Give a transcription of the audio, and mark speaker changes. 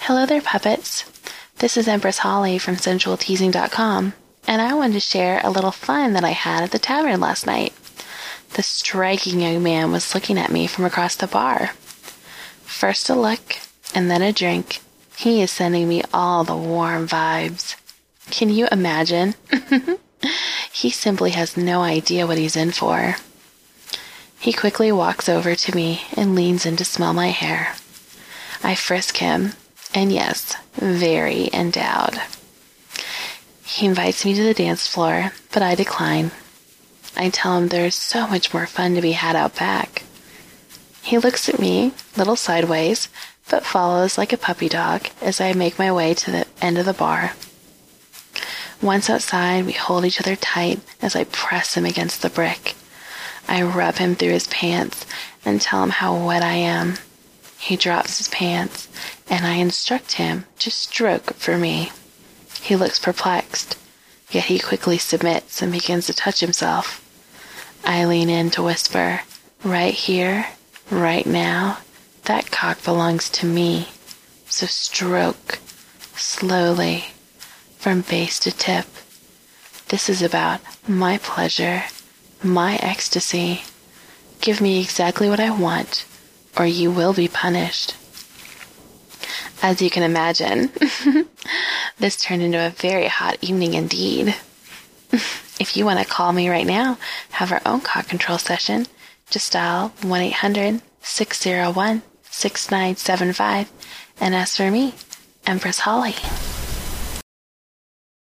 Speaker 1: Hello there, puppets. This is Empress Holly from SensualTeasing.com, and I wanted to share a little fun that I had at the tavern last night. The striking young man was looking at me from across the bar. First a look, and then a drink. He is sending me all the warm vibes. Can you imagine? He simply has no idea what he's in for. He quickly walks over to me and leans in to smell my hair. I frisk him, and yes, very endowed. He invites me to the dance floor, but I decline. I tell him there's so much more fun to be had out back. He looks at me, little sideways, but follows like a puppy dog as I make my way to the end of the bar. Once outside, we hold each other tight as I press him against the brick. I rub him through his pants and tell him how wet I am. He drops his pants, and I instruct him to stroke for me. He looks perplexed, yet he quickly submits and begins to touch himself. I lean in to whisper, "Right here, right now, that cock belongs to me. So stroke, slowly, from base to tip. This is about my pleasure, my ecstasy. Give me exactly what I want, or you will be punished." As you can imagine, this turned into a very hot evening indeed. If you want to call me right now, have our own cock control session, just dial 1-800-601-6975 and ask for me, Empress Holly.